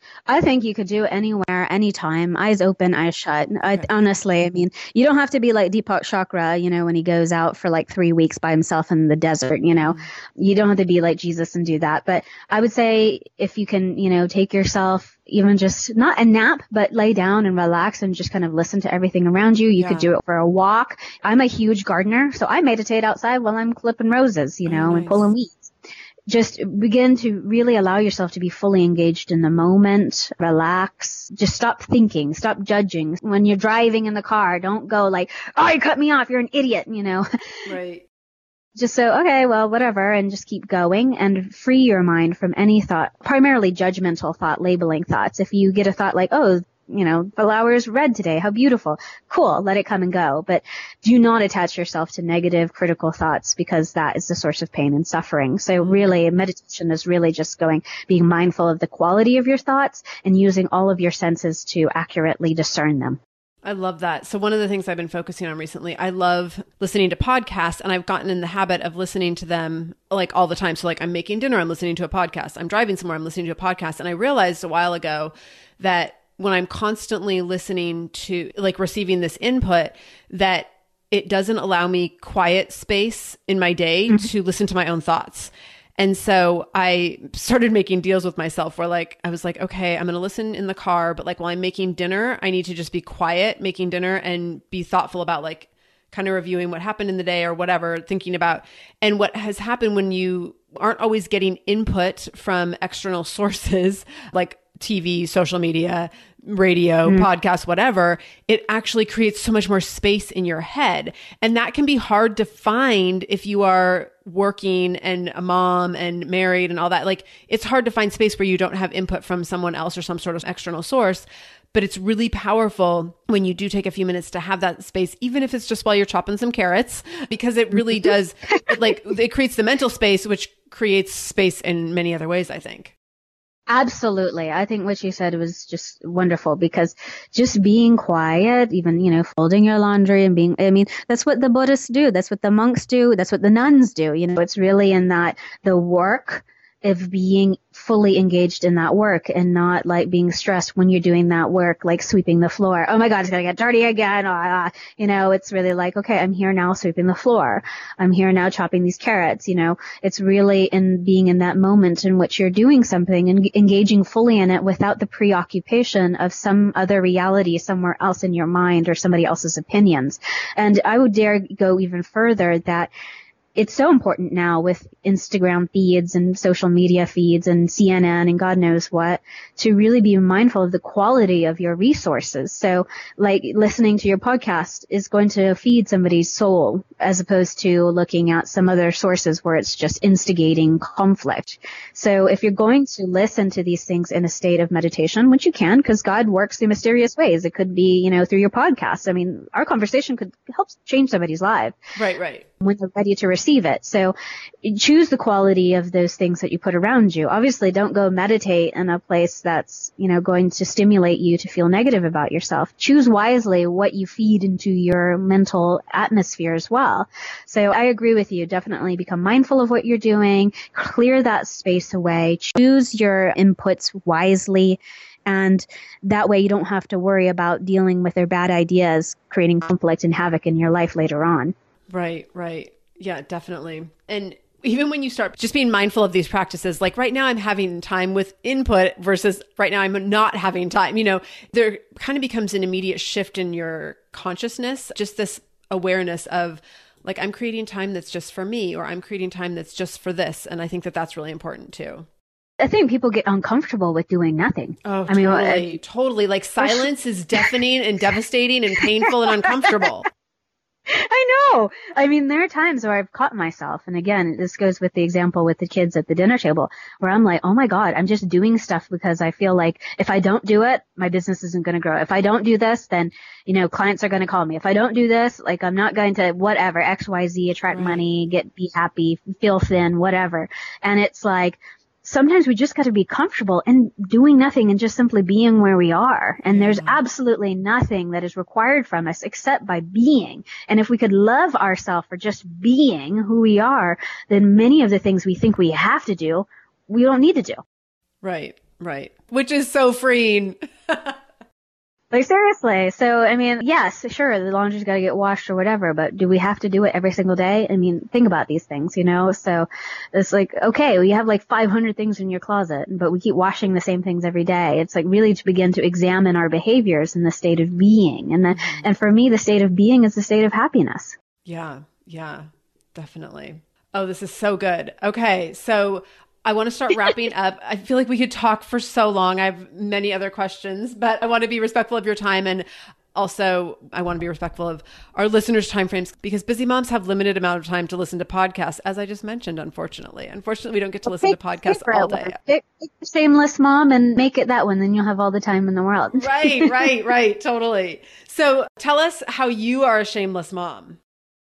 I think you could do it anywhere, anytime, eyes open, eyes shut. I, Okay. honestly, I mean, you don't have to be like Deepak Chopra, you know, when he goes out for like three weeks by himself in the desert, you know, you don't have to be like Jesus and do that. But I would say if you can, you know, take yourself, even just not a nap, but lay down and relax and just kind of listen to everything around you. You Yeah. could do it for a walk. I'm a huge gardener, so I meditate outside while I'm clipping roses, you know, Oh, and nice. pulling weeds. Just begin to really allow yourself to be fully engaged in the moment, relax, just stop thinking, stop judging. When you're driving in the car, don't go like, oh, you cut me off, you're an idiot, you know. Right. Just so, okay, well, whatever, and just keep going and free your mind from any thought, primarily judgmental thought, labeling thoughts. If you get a thought like, oh, you know, flower's red today, how beautiful. Cool, let it come and go. But do not attach yourself to negative, critical thoughts, because that is the source of pain and suffering. So really, meditation is really just going, being mindful of the quality of your thoughts and using all of your senses to accurately discern them. I love that. So one of the things I've been focusing on recently, I love listening to podcasts, and I've gotten in the habit of listening to them like all the time. So like I'm making dinner, I'm listening to a podcast. I'm driving somewhere, I'm listening to a podcast. And I realized a while ago that when I'm constantly listening to, like receiving this input, that it doesn't allow me quiet space in my day mm-hmm. to listen to my own thoughts. And so I started making deals with myself where like, I was like, okay, I'm going to listen in the car, but like while I'm making dinner, I need to just be quiet making dinner and be thoughtful about like kind of reviewing what happened in the day or whatever, thinking about. And what has happened when you aren't always getting input from external sources like T V, social media, radio, mm. podcasts, whatever, it actually creates so much more space in your head. And that can be hard to find if you are working and a mom and married and all that. Like it's hard to find space where you don't have input from someone else or some sort of external source. But it's really powerful when you do take a few minutes to have that space, even if it's just while you're chopping some carrots, because it really does, like it creates the mental space, which creates space in many other ways, I think. Absolutely. I think what you said was just wonderful, because just being quiet, even, you know, folding your laundry and being, I mean, that's what the Buddhists do. That's what the monks do. That's what the nuns do. You know, it's really in that the work of being fully engaged in that work and not like being stressed when you're doing that work, like sweeping the floor. Oh my God, it's going to get dirty again. Ah, you know, it's really like, okay, I'm here now sweeping the floor. I'm here now chopping these carrots. You know, it's really in being in that moment in which you're doing something and engaging fully in it without the preoccupation of some other reality somewhere else in your mind or somebody else's opinions. And I would dare go even further that it's so important now with Instagram feeds and social media feeds and C N N and God knows what, to really be mindful of the quality of your resources. So like listening to your podcast is going to feed somebody's soul as opposed to looking at some other sources where it's just instigating conflict. So if you're going to listen to these things in a state of meditation, which you can, because God works through mysterious ways. It could be, you know, through your podcast. I mean, our conversation could help change somebody's life. Right, right. When they're ready to receive it. So choose the quality of those things that you put around you. Obviously, don't go meditate in a place that's, you know, going to stimulate you to feel negative about yourself. Choose wisely what you feed into your mental atmosphere as well. So I agree with you. Definitely become mindful of what you're doing. Clear that space away. Choose your inputs wisely. And that way you don't have to worry about dealing with their bad ideas, creating conflict and havoc in your life later on. Right, right. Yeah, definitely. And even when you start just being mindful of these practices, like right now I'm having time with input versus right now I'm not having time, you know, there kind of becomes an immediate shift in your consciousness, just this awareness of like, I'm creating time that's just for me, or I'm creating time that's just for this. And I think that that's really important too. I think people get uncomfortable with doing nothing. Oh, I mean, totally, I, totally. Like silence is deafening and devastating and painful and uncomfortable. I know. I mean, there are times where I've caught myself. And again, this goes with the example with the kids at the dinner table where I'm like, oh my God, I'm just doing stuff because I feel like if I don't do it, my business isn't going to grow. If I don't do this, then, you know, clients are going to call me. If I don't do this, like I'm not going to whatever, X, Y, Z, attract right. money, get, be happy, feel thin, whatever. And it's like, sometimes we just got to be comfortable in doing nothing and just simply being where we are. And there's absolutely nothing that is required from us except by being. And if we could love ourselves for just being who we are, then many of the things we think we have to do, we don't need to do. Right. Right. Which is so freeing. Like, seriously. So, I mean, yes, sure, the laundry's got to get washed or whatever, but do we have to do it every single day? I mean, think about these things, you know? So it's like, okay, well, you have like five hundred things in your closet, but we keep washing the same things every day. It's like really to begin to examine our behaviors in the state of being. And then, mm-hmm. and for me, the state of being is the state of happiness. Yeah. Yeah, definitely. Oh, this is so good. Okay. So I want to start wrapping up. I feel like we could talk for so long. I have many other questions, but I want to be respectful of your time. And also I want to be respectful of our listeners' timeframes because busy moms have limited amount of time to listen to podcasts, as I just mentioned, unfortunately. Unfortunately, we don't get to listen to podcasts all day. Pick, pick the shameless mom and make it that one. Then you'll have all the time in the world. Right, right, right. Totally. So tell us how you are a shameless mom.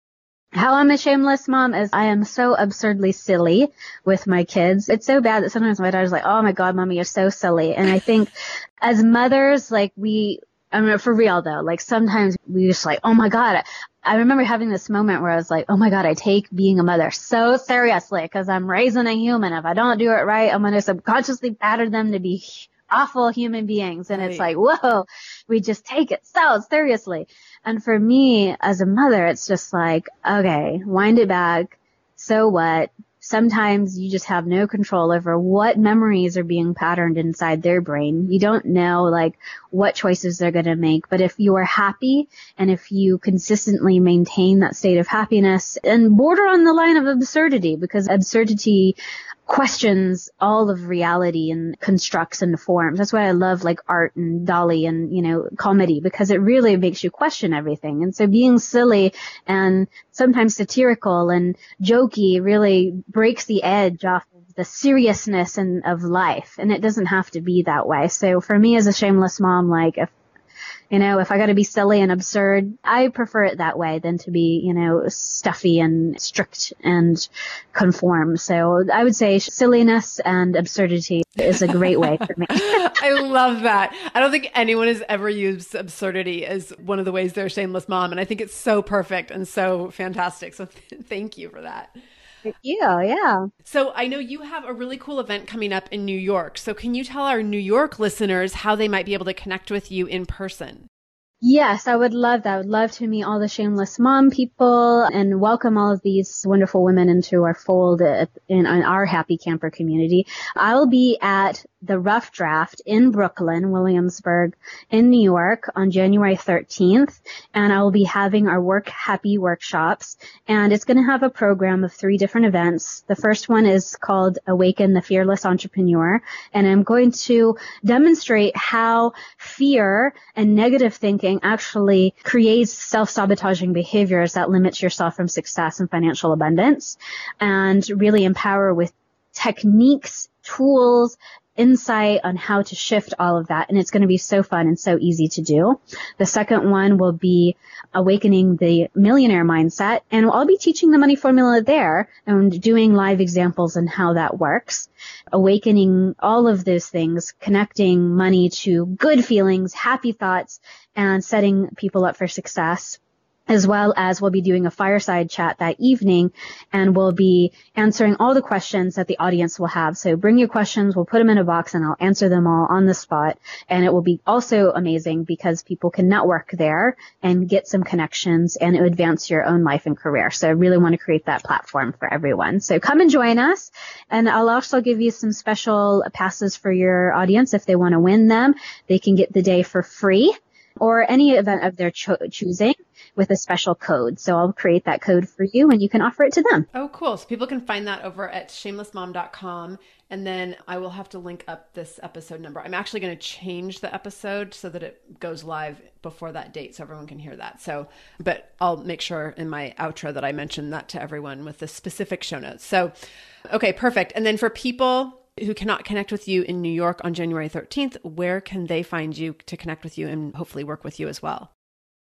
How I'm a shameless mom is I am so absurdly silly with my kids. It's so bad that sometimes my daughter's like, oh my God, mommy, you're so silly. And I think as mothers, like we, I mean, for real though, like sometimes we just like, oh my God. I remember having this moment where I was like, oh my God, I take being a mother so seriously because I'm raising a human. If I don't do it right, I'm going to subconsciously pattern them to be awful human beings. And right. It's like, whoa, we just take it so seriously. And for me as a mother, it's just like, okay, wind it back. So what? Sometimes you just have no control over what memories are being patterned inside their brain. You don't know like what choices they're going to make. But if you are happy and if you consistently maintain that state of happiness and border on the line of absurdity, because absurdity questions all of reality and constructs and forms. That's why I love like art and Dali and, you know, comedy, because it really makes you question everything. And so being silly and sometimes satirical and jokey really breaks the edge off of the seriousness and of life. And it doesn't have to be that way. So for me as a shameless mom, like if You know, if I got to be silly and absurd, I prefer it that way than to be, you know, stuffy and strict and conform. So I would say silliness and absurdity is a great way for me. I love that. I don't think anyone has ever used absurdity as one of the ways they're a shameless mom. And I think it's so perfect and so fantastic. So th- thank you for that. Thank you. Yeah. So I know you have a really cool event coming up in New York. So can you tell our New York listeners how they might be able to connect with you in person? Yes, I would love that. I would love to meet all the shameless mom people and welcome all of these wonderful women into our fold in, in our happy camper community. I'll be at the Rough Draft in Brooklyn, Williamsburg, in New York on January thirteenth. And I will be having our Work Happy workshops. And it's going to have a program of three different events. The first one is called Awaken the Fearless Entrepreneur. And I'm going to demonstrate how fear and negative thinking actually creates self-sabotaging behaviors that limits yourself from success and financial abundance, and really empower with techniques, tools, insight on how to shift all of that. And it's going to be so fun and so easy to do. The second one will be Awakening the Millionaire Mindset. And I'll be teaching the money formula there and doing live examples on how that works. Awakening all of those things, connecting money to good feelings, happy thoughts, and setting people up for success. As well as we'll be doing a fireside chat that evening, and we'll be answering all the questions that the audience will have. So bring your questions, we'll put them in a box, and I'll answer them all on the spot. And it will be also amazing because people can network there and get some connections and advance your own life and career. So I really want to create that platform for everyone. So come and join us. And I'll also give you some special passes for your audience. If they want to win them, they can get the day for free or any event of their cho- choosing with a special code. So I'll create that code for you and you can offer it to them. Oh, cool. So people can find that over at shameless mom dot com. And then I will have to link up this episode number. I'm actually going to change the episode so that it goes live before that date so everyone can hear that. So, but I'll make sure in my outro that I mention that to everyone with the specific show notes. So, okay, perfect. And then for people who cannot connect with you in New York on January thirteenth, where can they find you to connect with you and hopefully work with you as well?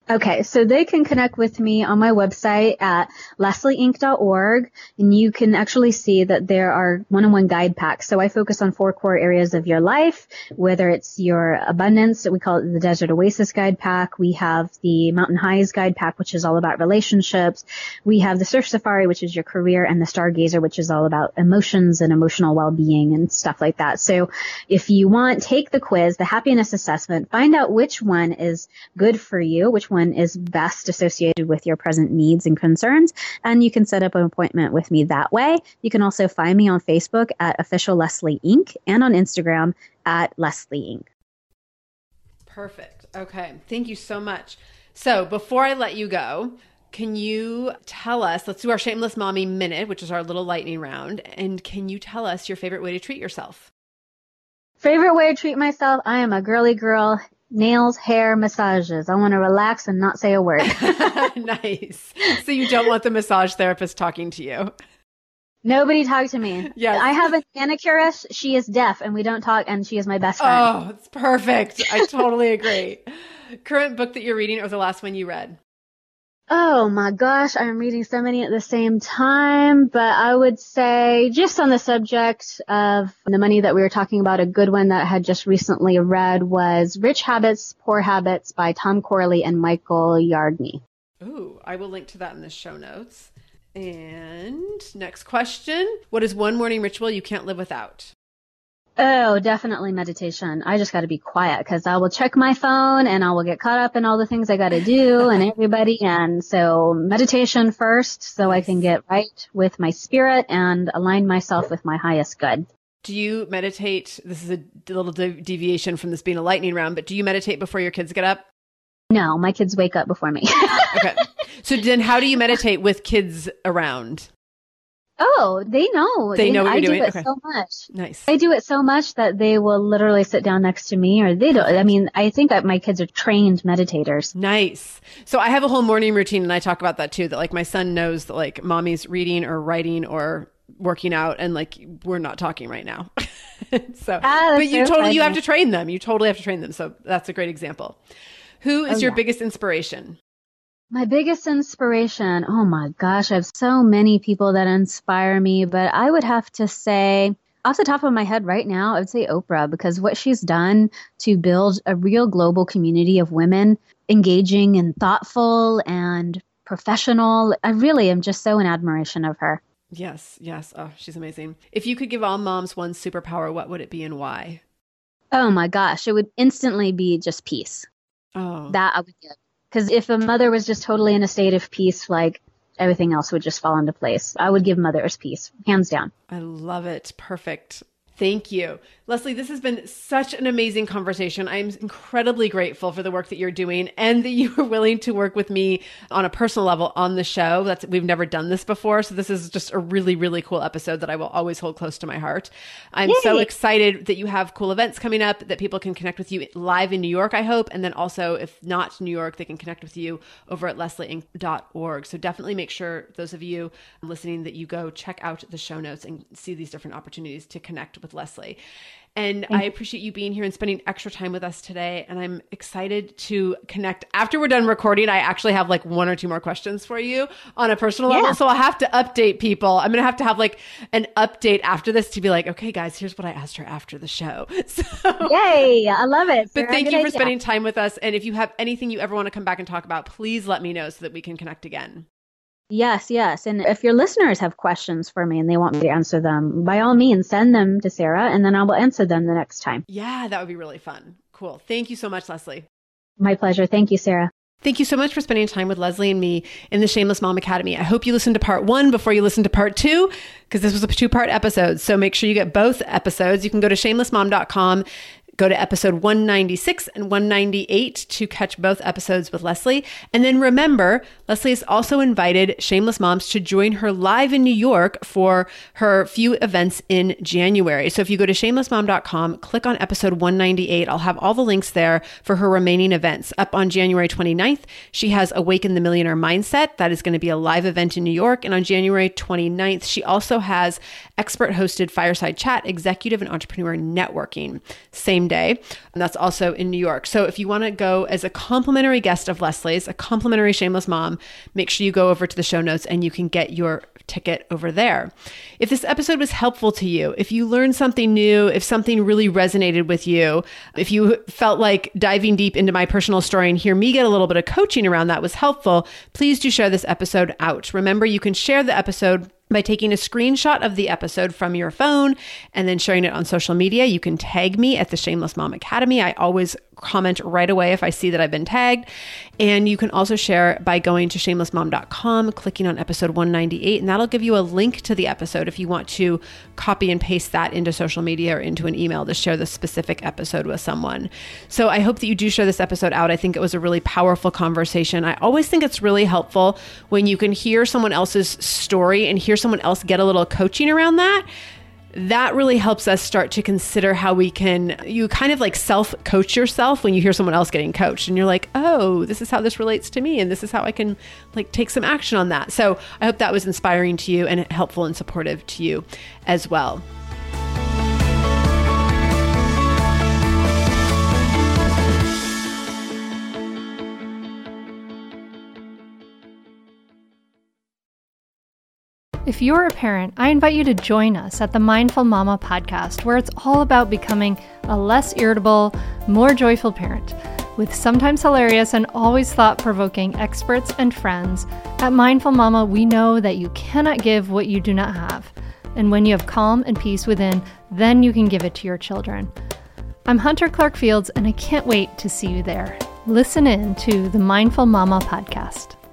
Okay, so they can connect with me on my website at leslie inc dot org, and you can actually see that there are one-on-one guide packs. So I focus on four core areas of your life, whether it's your abundance, we call it the Desert Oasis guide pack. We have the Mountain Highs guide pack, which is all about relationships. We have the Surf Safari, which is your career, and the Stargazer, which is all about emotions and emotional well-being and stuff like that. So if you want, take the quiz, the happiness assessment, find out which one is good for you, which one is best associated with your present needs and concerns, and you can set up an appointment with me that way. You can also find me on Facebook at Official Leslie Inc and on Instagram at Leslie Inc. Perfect. Okay. Thank you so much. So before I let you go, can you tell us, let's do our Shameless Mommy Minute, which is our little lightning round, and can you tell us your favorite way to treat yourself? Favorite way to treat myself? I am a girly girl. Nails, hair, massages. I want to relax and not say a word. Nice. So you don't want the massage therapist talking to you? Nobody talk to me. Yes. I have a manicurist. She is deaf and we don't talk, and she is my best friend. Oh, it's perfect. I totally agree. Current book that you're reading, or the last one you read? Oh my gosh, I'm reading so many at the same time, but I would say just on the subject of the money that we were talking about, a good one that I had just recently read was Rich Habits, Poor Habits by Tom Corley and Michael Yardney. Ooh, I will link to that in the show notes. And next question. What is one morning ritual you can't live without? Oh, definitely meditation. I just got to be quiet because I will check my phone and I will get caught up in all the things I got to do and everybody. And so meditation first, so I can get right with my spirit and align myself with my highest good. Do you meditate? This is a little de- deviation from this being a lightning round, but do you meditate before your kids get up? No, my kids wake up before me. Okay. So then how do you meditate with kids around? Oh, they know. They know what I you're do doing? it Okay. so much. Nice. I do it so much that they will literally sit down next to me, or they don't. I mean, I think that my kids are trained meditators. Nice. So I have a whole morning routine, and I talk about that too, that like my son knows that like mommy's reading or writing or working out, and like we're not talking right now. So, Ah, but you so totally, funny. you have to train them. You totally have to train them. So that's a great example. Who is Oh, your yeah. biggest inspiration? My biggest inspiration, oh my gosh, I have so many people that inspire me, but I would have to say, off the top of my head right now, I would say Oprah, because what she's done to build a real global community of women engaging and thoughtful and professional, I really am just so in admiration of her. Yes, yes. Oh, she's amazing. If you could give all moms one superpower, what would it be and why? Oh my gosh, it would instantly be just peace. Oh, That I would give. Because if a mother was just totally in a state of peace, like everything else would just fall into place. I would give mothers peace, hands down. I love it. Perfect. Thank you. Leslie, this has been such an amazing conversation. I'm incredibly grateful for the work that you're doing and that you were willing to work with me on a personal level on the show. That's, we've never done this before. So this is just a really, really cool episode that I will always hold close to my heart. I'm Yay. so excited that you have cool events coming up, that people can connect with you live in New York, I hope. And then also, if not New York, they can connect with you over at leslie inc dot org. So definitely make sure, those of you listening, that you go check out the show notes and see these different opportunities to connect with Leslie. And I appreciate you being here and spending extra time with us today. And I'm excited to connect after we're done recording. I actually have like one or two more questions for you on a personal Yeah. level. So I'll have to update people. I'm going to have to have like an update after this to be like, okay, guys, here's what I asked her after the show. So, Yay, I love it. but Sarah. thank Good you for idea. spending time with us. And if you have anything you ever want to come back and talk about, please let me know so that we can connect again. Yes, yes. And if your listeners have questions for me and they want me to answer them, by all means, send them to Sarah and then I will answer them the next time. Yeah, that would be really fun. Cool. Thank you so much, Leslie. My pleasure. Thank you, Sarah. Thank you so much for spending time with Leslie and me in the Shameless Mom Academy. I hope you listened to part one before you listen to part two, because this was a two-part episode. So make sure you get both episodes. You can go to shameless mom dot com, go to episode one ninety-six and one ninety-eight to catch both episodes with Leslie. And then remember, Leslie has also invited Shameless Moms to join her live in New York for her few events in January. So if you go to shameless mom dot com, click on episode one ninety-eight, I'll have all the links there for her remaining events. Up on January twenty-ninth, she has Awaken the Millionaire Mindset. That is going to be a live event in New York. And on January twenty-ninth, she also has expert hosted Fireside Chat, Executive and Entrepreneur Networking. Same same day. And that's also in New York. So if you want to go as a complimentary guest of Leslie's, a complimentary Shameless Mom, make sure you go over to the show notes and you can get your ticket over there. If this episode was helpful to you, if you learned something new, if something really resonated with you, if you felt like diving deep into my personal story and hear me get a little bit of coaching around that was helpful, please do share this episode out. Remember, you can share the episode by taking a screenshot of the episode from your phone and then sharing it on social media. You can tag me at the Shameless Mom Academy. I always comment right away if I see that I've been tagged. And you can also share by going to shameless mom dot com, clicking on episode one ninety-eight, and that'll give you a link to the episode if you want to copy and paste that into social media or into an email to share the specific episode with someone. So I hope that you do share this episode out. I think it was a really powerful conversation. I always think it's really helpful when you can hear someone else's story and hear someone else get a little coaching around that. That really helps us start to consider how we can, you kind of like self-coach yourself when you hear someone else getting coached and you're like, oh, this is how this relates to me and this is how I can like take some action on that. So I hope that was inspiring to you and helpful and supportive to you as well. If you're a parent, I invite you to join us at the Mindful Mama podcast, where it's all about becoming a less irritable, more joyful parent. With sometimes hilarious and always thought-provoking experts and friends, at Mindful Mama, we know that you cannot give what you do not have. And when you have calm and peace within, then you can give it to your children. I'm Hunter Clark Fields, and I can't wait to see you there. Listen in to the Mindful Mama podcast.